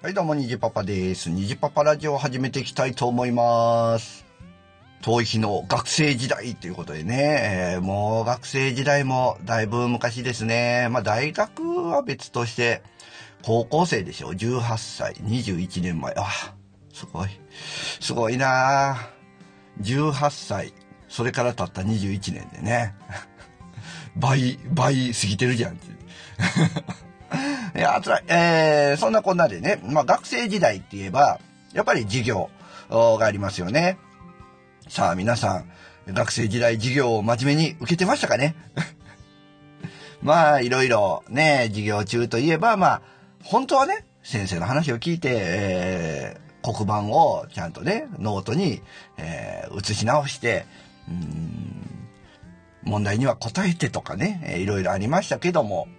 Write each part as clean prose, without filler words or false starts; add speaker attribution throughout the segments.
Speaker 1: はい、どうも、にじパパです。にじパパラジオを始めていきたいと思います。遠い日の学生時代ということでね、もう学生時代もだいぶ昔ですね。まあ、大学は別として、高校生でしょ。18歳、21年前。あ、すごい。すごいなぁ。18歳、それからたった21年でね。倍過ぎてるじゃんって。いや、つらい。そんなこんなでね、まあ学生時代って言えば、やっぱり授業がありますよね。さあ皆さん、学生時代授業を真面目に受けてましたかね。まあいろいろね、授業中といえば、まあ本当はね、先生の話を聞いて、黒板をちゃんとね、ノートに、写し直して、問題には答えてとかね、いろいろありましたけども、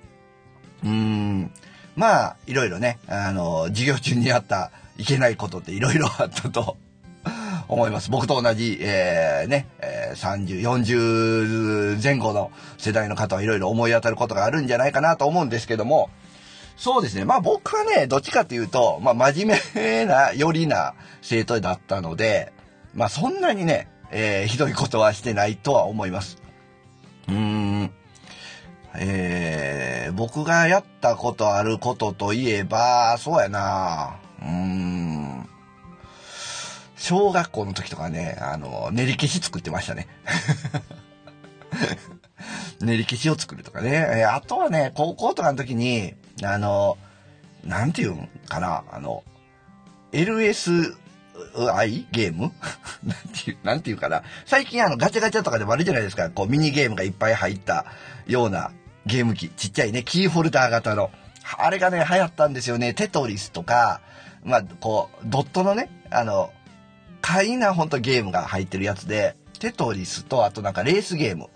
Speaker 1: まあ、いろいろね、授業中にやったいけないことっていろいろあったと思います。僕と同じ、30、40前後の世代の方はいろいろ思い当たることがあるんじゃないかなと思うんですけども、そうですね。まあ僕はね、どっちかというと、まあ真面目な、よりな生徒だったので、まあそんなにね、ひどいことはしてないとは思います。僕がやったことあることといえば、そうやな小学校の時とかね、練り消し作ってましたね。練り消しを作るとかね。あとはね、高校とかの時に、なんていうんかな、LSI ゲームなんていうかな。最近ガチャガチャとかでもあるじゃないですか。こうミニゲームがいっぱい入ったようなゲーム機。ちっちゃいね、キーホルダー型の。あれがね、流行ったんですよね。テトリスとか、まあ、こう、ドットのね、簡易なほんとゲームが入ってるやつで、テトリスと、あとなんかレースゲーム。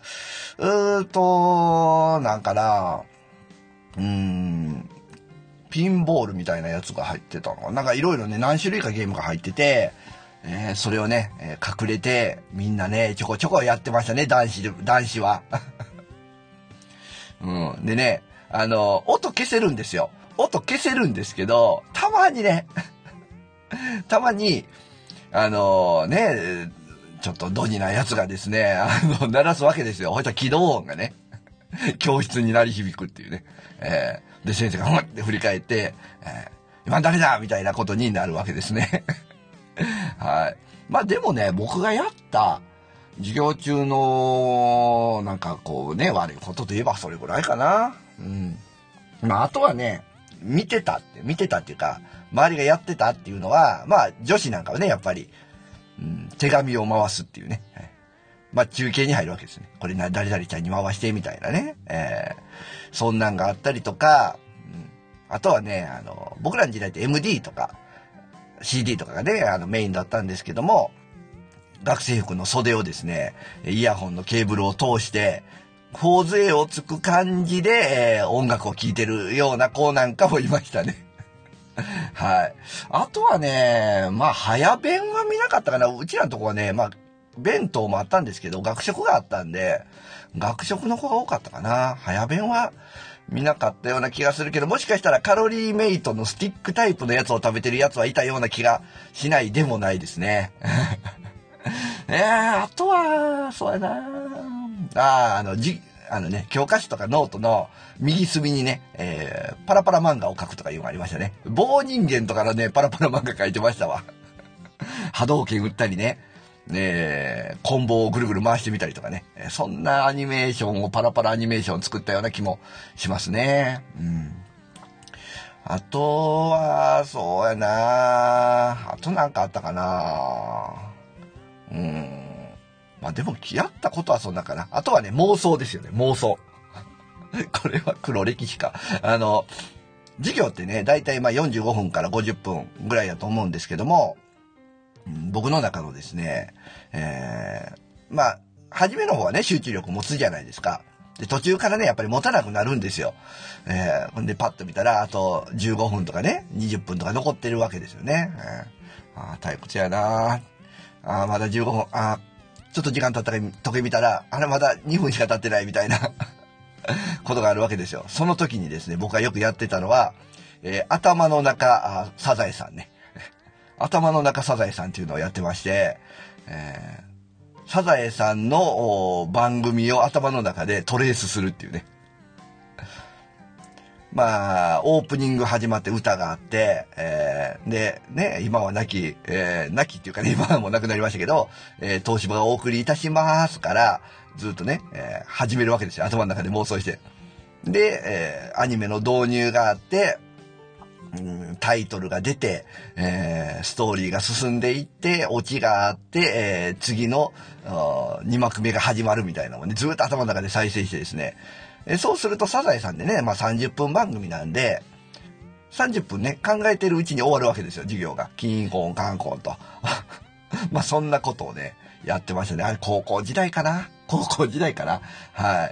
Speaker 1: なんかな、ピンボールみたいなやつが入ってたの。なんかいろいろね、何種類かゲームが入ってて、それをね、隠れて、みんなね、ちょこちょこやってましたね、男子は。でね、音消せるんですよ。音消せるんですけど、たまにね、たまに、ちょっとドジなやつがですね、鳴らすわけですよ。ほいた起動音がね、教室に鳴り響くっていうね。で、先生がふんって振り返って、今誰だみたいなことになるわけですね。はい。まあでもね、僕がやった授業中の、なんかこうね、悪いことといえばそれぐらいかな。まああとはね、見てたっていうか、周りがやってたっていうのは、まあ女子なんかはね、やっぱり、手紙を回すっていうね。まあ中継に入るわけですね。これ誰々ちゃんに回してみたいなね。そんなんがあったりとか、あとはね、僕らの時代って MD とか CD とかがね、メインだったんですけども、学生服の袖をですね、イヤホンのケーブルを通して、頬杖をつく感じで、音楽を聴いてるような子なんかもいましたね。はい。あとはね、まあ、早弁は見なかったかな。うちらのとこはね、まあ、弁当もあったんですけど、学食があったんで、学食の子が多かったかな。早弁は見なかったような気がするけど、もしかしたらカロリーメイトのスティックタイプのやつを食べてるやつはいたような気がしないでもないですね。あとは、そうやな。教科書とかノートの右隅にね、パラパラ漫画を描くとかいうのがありましたね。棒人間とかのね、パラパラ漫画描いてましたわ。波動拳打ったりね。コンボをぐるぐる回してみたりとかね。そんなアニメーションをパラパラアニメーションを作ったような気もしますね。あとは、そうやな。あとなんかあったかな。まあでも、やったことはそんなかな。あとはね、妄想ですよね、妄想。これは黒歴史か。授業ってね、だいたいまあ45分から50分ぐらいだと思うんですけども、僕の中のですね、まあ、初めの方はね、集中力持つじゃないですか。で、途中からね、やっぱり持たなくなるんですよ。ほんで、パッと見たら、あと15分とかね、20分とか残ってるわけですよね。退屈やなまだ15分、ちょっと時間経ったら時計見たら、あれまだ2分しか経ってないみたいなことがあるわけですよ。その時にですね、僕がよくやってたのは、 頭の中サザエさんね。頭の中サザエさんっていうのをやってまして、サザエさんの番組を頭の中でトレースするっていうね。まあ、オープニング始まって歌があって、で、ね、今は亡きっていうかね、今はもう亡くなりましたけど、東芝がお送りいたしますから、ずっとね、始めるわけですよ。頭の中で妄想して。で、アニメの導入があって、タイトルが出て、ストーリーが進んでいって、オチがあって、次の2幕目が始まるみたいなのをね、ずっと頭の中で再生してですね、そうするとサザエさんでね、まあ30分番組なんで、30分ね、考えてるうちに終わるわけですよ、授業が。キンコンカンコンと。まあそんなことをね、やってましたね。あれ高校時代かな。はい。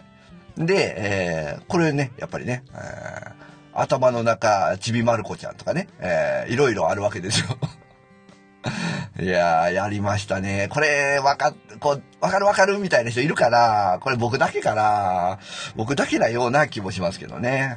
Speaker 1: で、これね、やっぱりね、頭の中、ちびまる子ちゃんとかね、いろいろあるわけですよ。いやー、やりましたね。これ、わかるみたいな人いるかな？これ僕だけかな？僕だけなような気もしますけどね。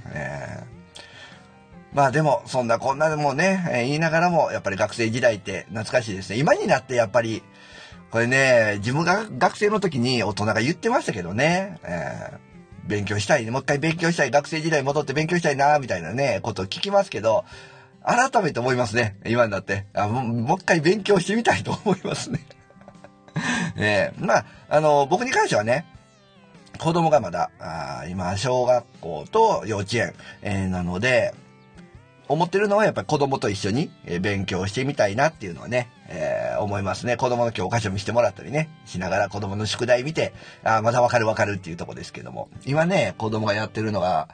Speaker 1: まあでも、そんなこんなでもね、言いながらも、やっぱり学生時代って懐かしいですね。今になってやっぱり、これね、自分が学生の時に大人が言ってましたけどね、勉強したい、もう一回勉強したい、学生時代戻って勉強したいな、みたいなね、ことを聞きますけど、改めて思いますね。今になって。もう一回勉強してみたいと思いますね。まあ、僕に関してはね、子供がまだ、今、小学校と幼稚園、なので、思ってるのはやっぱり子供と一緒に勉強してみたいなっていうのはね、思いますね。子供の教科書見せてもらったりね、しながら子供の宿題見て、まだわかるっていうとこですけども。今ね、子供がやってるのは、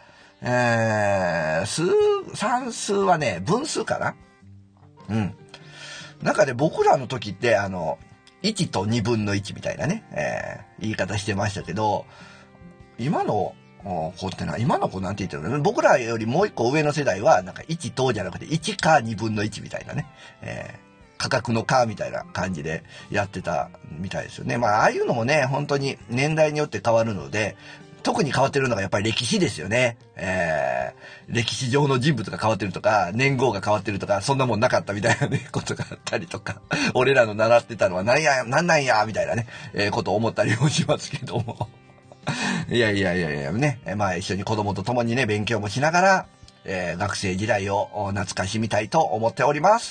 Speaker 1: 算数はね、分数かな？うん。なんかね、僕らの時って、1と2分の1みたいなね、言い方してましたけど、今の子なんて言ってるの？僕らよりもう一個上の世代は、なんか1等じゃなくて1か2分の1みたいなね、価格のかみたいな感じでやってたみたいですよね。まあ、ああいうのもね、本当に年代によって変わるので、特に変わってるのがやっぱり歴史ですよね。歴史上の人物が変わってるとか、年号が変わってるとか、そんなもんなかったみたいなね、ことがあったりとか、俺らの習ってたのはなんなんや、みたいなね、ことを思ったりもしますけども。いや、ね、まあ一緒に子供と共にね、勉強もしながら、学生時代を懐かしみたいと思っております。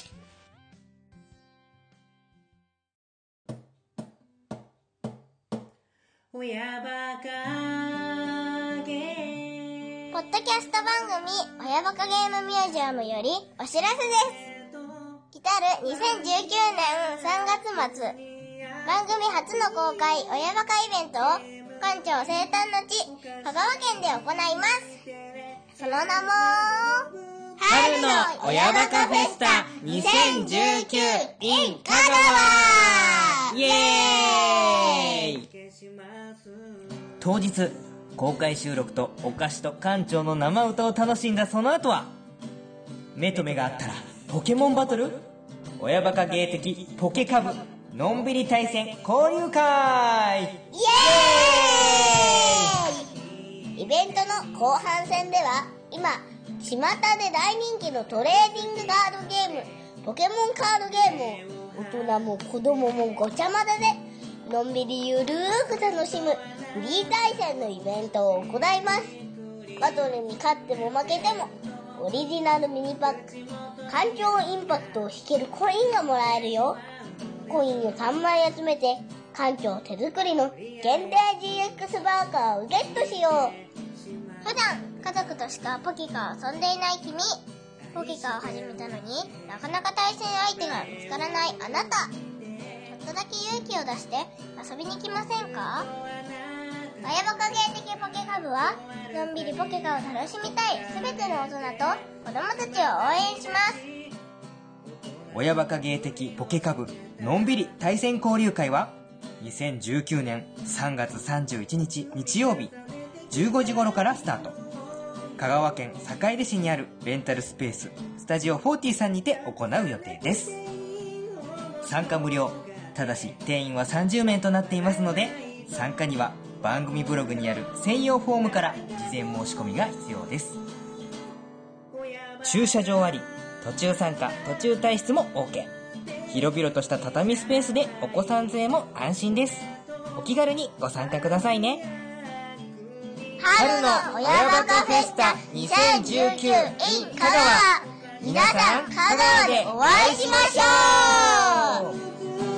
Speaker 2: 親バカゲームポッドキャスト番組親バカゲームミュージアムよりお知らせです。来たる2019年3月末、番組初の公開親バカイベントを館長生誕の地香川県で行います。その名も
Speaker 3: 春の親バカフェスタ2019 in 香川イエーイ。当日公開収録とお菓子と館長の生歌を楽しんだその後は、目と目があったらポケモンバトル、親バカ芸的ポケカブのんびり対戦交流会イエ
Speaker 2: ーイ。イベントの後半戦では、今巷で大人気のトレーディングカードゲームポケモンカードゲームを大人も子供もごちゃ混ぜでのんびりゆるーく楽しむフリー対戦のイベントを行います。バトルに勝っても負けてもオリジナルミニパック、環境インパクトを引けるコインがもらえるよ。コインを3枚集めて館長手作りの限定 GX バーカーをゲットしよう。普段家族としかポケカを遊んでいない君、ポケカを始めたのになかなか対戦相手が見つからないあなた、ちょっとだけ勇気を出して遊びに来ませんか？親バカ芸的ポケカ部はのんびりポケカを楽しみたいすべての大人と子供たちを応援します。
Speaker 3: 親バカ芸的ポケカブのんびり対戦交流会は2019年3月31日日曜日15時頃からスタート。香川県坂出市にあるレンタルスペーススタジオ40さんにて行う予定です。参加無料、ただし定員は30名となっていますので、参加には番組ブログにある専用フォームから事前申し込みが必要です。 駐車場あり、途中参加途中退出も OK。 広々とした畳スペースでお子さん連れも安心です。お気軽にご参加くださいね。
Speaker 2: 春の親バカフェスタ2019 in 香川。皆さん香川でお会いしましょう。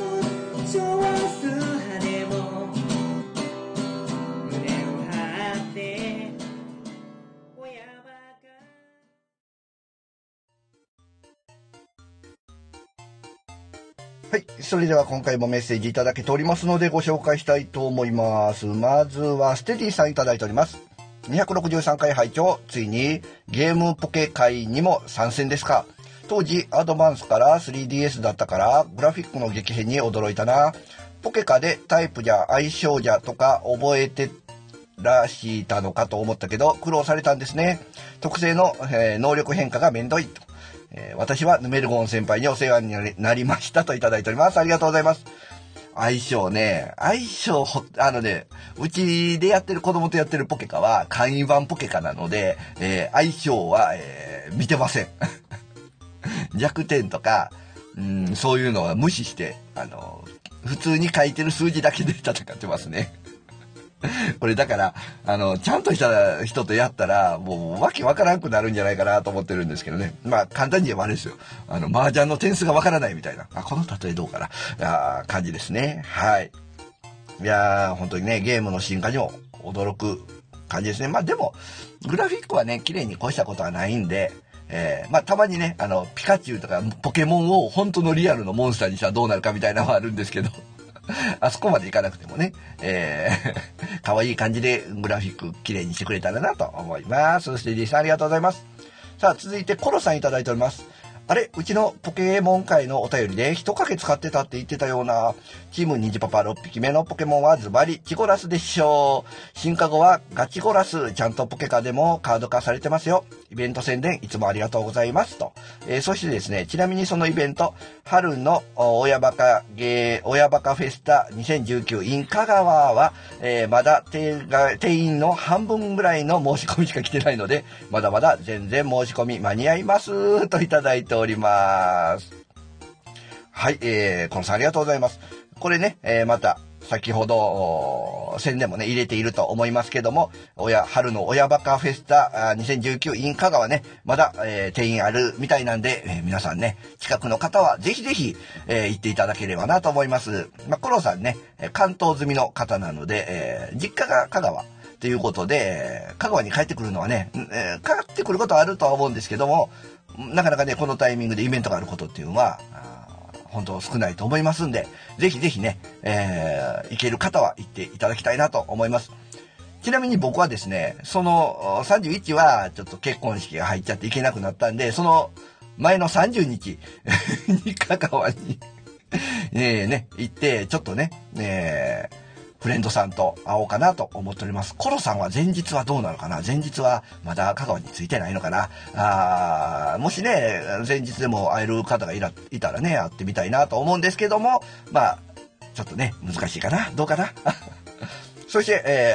Speaker 1: はい。それでは今回もメッセージいただけておりますのでご紹介したいと思います。まずはステディさんいただいております。263回拝聴。ついにゲームポケ会にも参戦ですか。当時アドバンスから 3DS だったからグラフィックの激変に驚いたな。ポケカでタイプじゃ相性じゃとか覚えてらしたのかと思ったけど苦労されたんですね。特性の、能力変化がめんどいと。私はヌメルゴン先輩にお世話になりましたといただいております。ありがとうございます。相性ね、うちでやってる子供とやってるポケカは簡易版ポケカなので、相性は、見てません。弱点とか、そういうのは無視して、普通に書いてる数字だけで戦ってますね。これだから、ちゃんとした人とやったら、もうわけわからんくなるんじゃないかなと思ってるんですけどね。まあ、簡単に言えばあれですよ。麻雀の点数がわからないみたいな。この例えどうかな。感じですね。はい。いやー、本当にね、ゲームの進化にも驚く感じですね。まあでも、グラフィックはね、綺麗に越したことはないんで、まあたまにね、ピカチュウとかポケモンを本当のリアルのモンスターにしたらどうなるかみたいなのはあるんですけど、あそこまでいかなくてもね、可愛い感じでグラフィック綺麗にしてくれたらなと思います。そして D さんありがとうございます。さあ続いてコロさんいただいております。あれ、うちのポケモン界のお便りで一かけ使ってたって言ってたような。チームニジパパ6匹目のポケモンはズバリチゴラスでしょう。進化後はガチゴラス、ちゃんとポケカでもカード化されてますよ。イベント宣伝いつもありがとうございますと。そしてですね、ちなみにそのイベント、春の親バカフェスタ2019 in 香川は、まだ定員の半分ぐらいの申し込みしか来てないので、まだまだ全然申し込み間に合いますといただいております。はい、このさんありがとうございます。これね、また先ほど宣伝もね入れていると思いますけども、春の親バカフェスタ2019 in 香川ね、まだ、定員あるみたいなんで、皆さんね近くの方はぜひぜひ、行っていただければなと思います。コロさんね関東済みの方なので、実家が香川ということで香川に帰ってくるのはね、帰ってくることはあるとは思うんですけども、なかなかねこのタイミングでイベントがあることっていうのは本当少ないと思いますんで、ぜひぜひね、行ける方は行っていただきたいなと思います。ちなみに僕はですね、その31はちょっと結婚式が入っちゃって行けなくなったんで、その前の30日に香川に行ってちょっとね、フレンドさんと会おうかなと思っております。コロさんは前日はどうなのかな。前日はまだ香川に着いてないのかな。もしね前日でも会える方がいたらね会ってみたいなと思うんですけども、まあちょっとね難しいかな、どうかな。そして、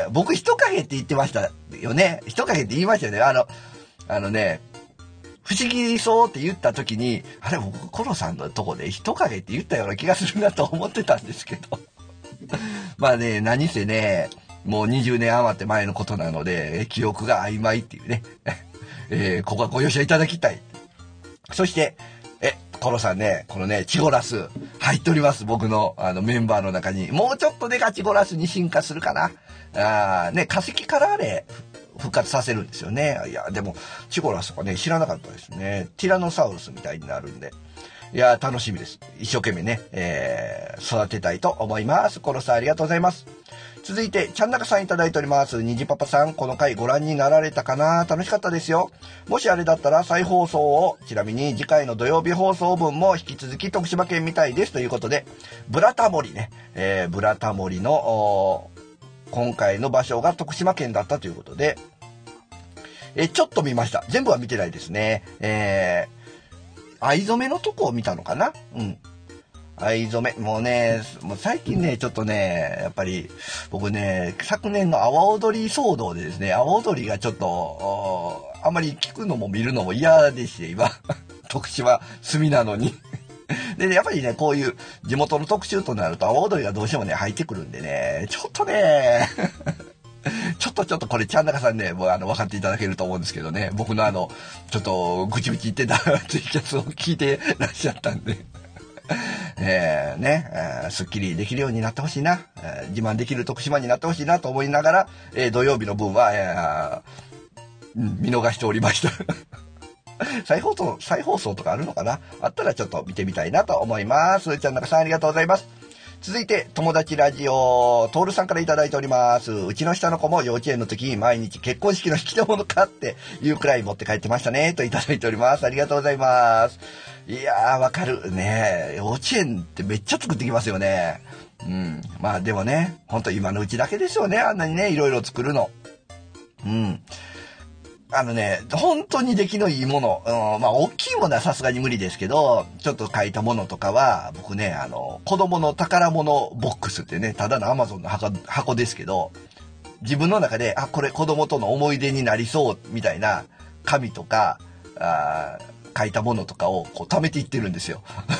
Speaker 1: 僕人影って言ってましたよね。人影って言いましたよね。ね不思議そうって言った時に、あれ僕コロさんのとこで人影って言ったような気がするなと思ってたんですけど。まあね、何せね、もう20年余って前のことなので、記憶が曖昧っていうね。ここはご容赦いただきたい。そして、コロさんね、このね、チゴラス入っております。僕のメンバーの中に。もうちょっとでガチゴラスに進化するかな。ね、化石からあれ、復活させるんですよね。いや、でも、チゴラスとかね、知らなかったですね。ティラノサウルスみたいになるんで。いや、楽しみです。一生懸命ね、育てたいと思います。コロさんありがとうございます。続いて、ちゃんなかさんいただいております。にじパパさん、この回ご覧になられたかな？楽しかったですよ。もしあれだったら再放送を、ちなみに次回の土曜日放送分も引き続き徳島県みたいですということで、ブラタモリね、ブラタモリの、今回の場所が徳島県だったということで、ちょっと見ました。全部は見てないですね。藍染めのとこを見たのかな。藍染め。もう最近ね、ちょっとね、やっぱり、僕ね、昨年の阿波踊り騒動でですね、阿波踊りがちょっと、 あんまり聞くのも見るのも嫌でして、今。徳島住みなのに。でね、やっぱりね、こういう地元の特集となると、阿波踊りがどうしてもね、入ってくるんでね、ちょっとね、ちょっとこれ、ちゃんなかさんね、もう分かっていただけると思うんですけどね、僕のちょっと、ぐちぐち言ってたツイキャスを聞いてらっしゃったんで。すっきりできるようになってほしいな、自慢できる徳島になってほしいなと思いながら、土曜日の分は、見逃しておりました。再放送とかあるのかな？あったらちょっと見てみたいなと思います。ちゃんなかさんありがとうございます。続いて、友達ラジオ、トールさんからいただいております。うちの下の子も幼稚園の時に毎日結婚式の引き出物かっていうくらい持って帰ってましたね、といただいております。ありがとうございます。いやー、わかるね。幼稚園ってめっちゃ作ってきますよね。まあでもね、ほんと今のうちだけですよね、あんなにね、いろいろ作るの。本当に出来のいいもの、まあ大きいものはさすがに無理ですけど、ちょっと書いたものとかは、僕ね、子供の宝物ボックスってね、ただの Amazon の箱ですけど、自分の中で、これ子供との思い出になりそう、みたいな紙とか、書いたものとかをこう貯めていってるんですよ。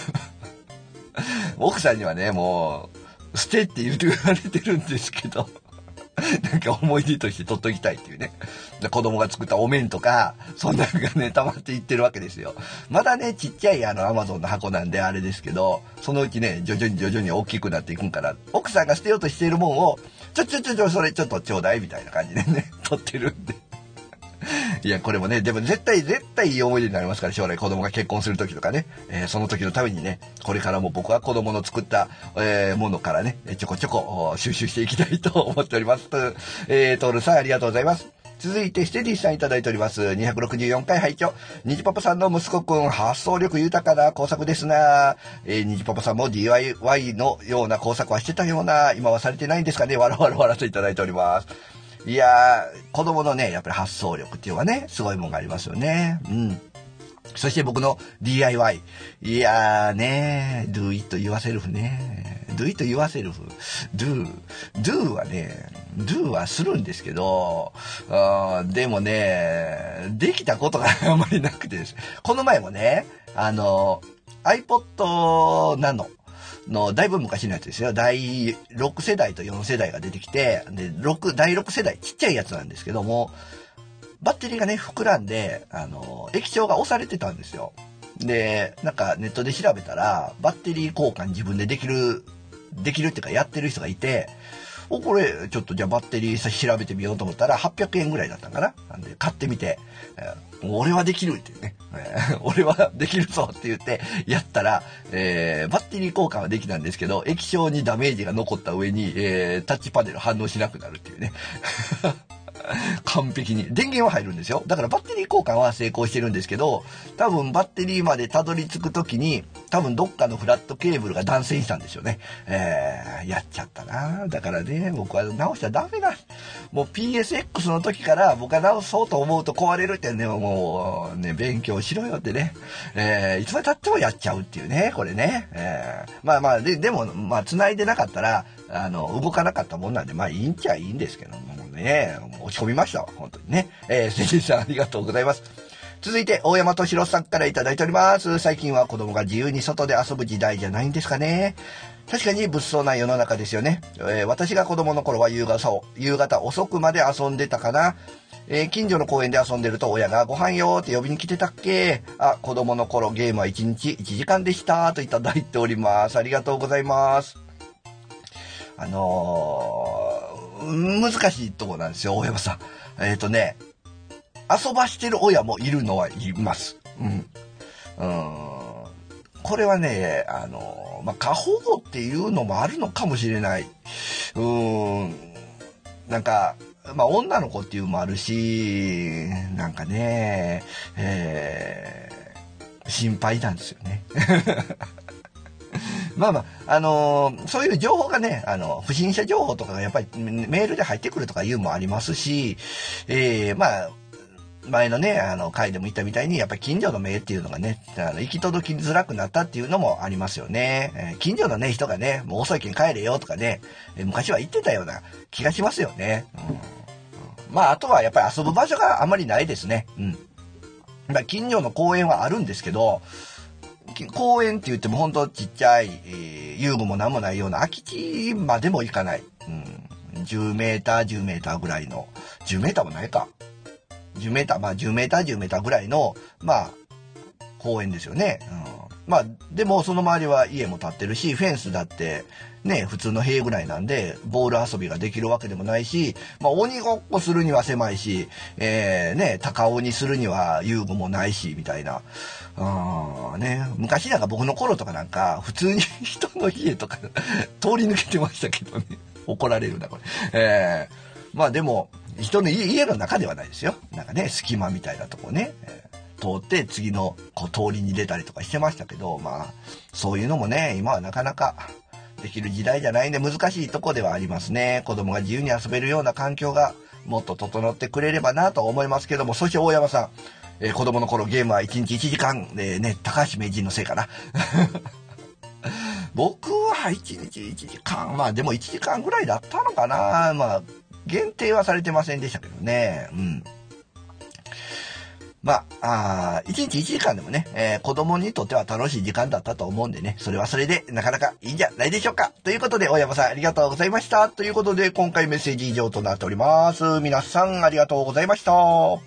Speaker 1: 奥さんにはね、もう、捨てって言われてるんですけど、なんか思い出として取っときたいっていうね。子供が作ったお面とか、そんなのがね、溜まっていってるわけですよ。まだね、ちっちゃいAmazon の箱なんであれですけど、そのうちね、徐々に大きくなっていくんから、奥さんが捨てようとしているもんを、それちょっとちょうだいみたいな感じでね、取ってるんで。いや、これもね、でも絶対いい思い出になりますから、将来子供が結婚する時とかね、その時のためにね、これからも僕は子供の作った、ものからね、ちょこちょこ収集していきたいと思っております。トールさんありがとうございます。続いて、ステディさんいただいております。264回拝聴。にじパパさんの息子くん、発想力豊かな工作ですな。にじパパさんも DIY のような工作はしてたような、今はされてないんですかね。わらといただいております。いやー、子供のね、やっぱり発想力っていうのはね、すごいもんがありますよね。そして僕の DIY。いやーね、do it yourself ね。do it yourself。do はね、do はするんですけど、でもね、できたことがあまりなくてです。この前もね、iPod Nano。だいぶ昔のやつですよ。第6世代と4世代が出てきて、で、第6世代、ちっちゃいやつなんですけども、バッテリーがね、膨らんで、液晶が押されてたんですよ。で、なんかネットで調べたら、バッテリー交換自分でできるっていうかやってる人がいて、これ、ちょっとじゃあバッテリー調べてみようと思ったら、800円ぐらいだったかな。なんで、買ってみて、俺はできるっていうね、俺はできるぞって言ってやったら、バッテリー交換はできたんですけど、液晶にダメージが残った上に、タッチパネル反応しなくなるっていうね。完璧に。電源は入るんですよ。だからバッテリー交換は成功してるんですけど、多分バッテリーまでたどり着くときに、多分どっかのフラットケーブルが断線したんですよね。やっちゃったな。だからね、僕は直しちゃダメだ。もう PSX の時から僕は直そうと思うと壊れるってね、もうね、勉強しろよってね。いつまで経ってもやっちゃうっていうね、これね。でも、繋いでなかったら、動かなかったもんなんで、いいんちゃいいんですけどもね、落ち込みましたわ、本当にね。先生さんありがとうございます。続いて、大山敏郎さんからいただいております。最近は子供が自由に外で遊ぶ時代じゃないんですかね。確かに物騒な世の中ですよね。私が子供の頃は夕方遅くまで遊んでたかな。近所の公園で遊んでると親がご飯よーって呼びに来てたっけ。子供の頃ゲームは1日1時間でしたといただいております。ありがとうございます。難しいとこなんですよ、大山さん。遊ばしてる親もいるのはいます。これはね、過保護っていうのもあるのかもしれない。なんか、女の子っていうのもあるし、なんかね、心配なんですよね。そういう情報がね、不審者情報とかがやっぱりメールで入ってくるとかいうのもありますし、前のね、回でも言ったみたいに、やっぱり近所の目っていうのがね、行き届きづらくなったっていうのもありますよね。近所のね、人がね、もう遅いけん帰れよとかね、昔は言ってたような気がしますよね。 まあ、あとはやっぱり遊ぶ場所があまりないですね。まあ、近所の公園はあるんですけど、公園って言っても本当ちっちゃい、遊具もなんもないような空き地までも行かない。10メーター、10メーターぐらいの、10メーターもないか。10メーター、まあ10メーター、10メーターぐらいの、まあ、公園ですよね。まあ、でもその周りは家も建ってるし、フェンスだってね、普通の塀ぐらいなんで、ボール遊びができるわけでもないし、まあ鬼ごっこするには狭いし、ね、高鬼するには遊具もないし、みたいな。ね、昔なんか僕の頃とかなんか、普通に人の家とか通り抜けてましたけどね。怒られるな、これ。まあでも、人の家の中ではないですよ。なんかね、隙間みたいなとこね。通って次の通りに出たりとかしてましたけど、まあそういうのもね、今はなかなかできる時代じゃないんで難しいとこではありますね。子供が自由に遊べるような環境がもっと整ってくれればなと思いますけども。そして大山さん、子供の頃ゲームは1日1時間でね、高橋名人のせいかな。僕は1日1時間、まあでも1時間ぐらいだったのかな。まあ限定はされてませんでしたけどね。まあ、1日1時間でもね、子供にとっては楽しい時間だったと思うんでね、それはそれでなかなかいいんじゃないでしょうか。ということで、大山さんありがとうございました。ということで、今回メッセージ以上となっております。皆さんありがとうございました。はい、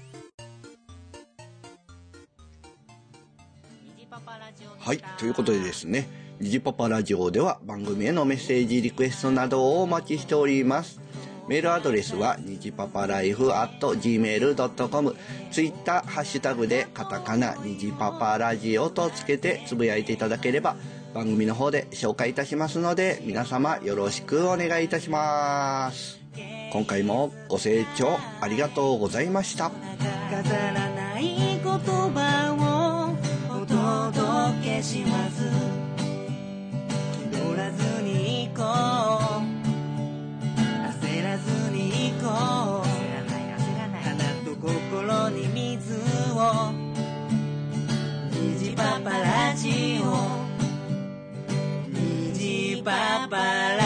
Speaker 1: ということでですね、ニジパパラジオでは番組へのメッセージリクエストなどをお待ちしております。メールアドレスはにじパパライフ@gmail.com、 ツイッターハッシュタグでカタカナにじパパラジオとつけてつぶやいていただければ番組の方で紹介いたしますので、皆様よろしくお願いいたします。今回もご清聴ありがとうございました。
Speaker 3: 飾らない言葉をお届けします。気取らずに行こう、焦らずに行こう、花と心に水を、虹パパラジオ、虹パパラジオ。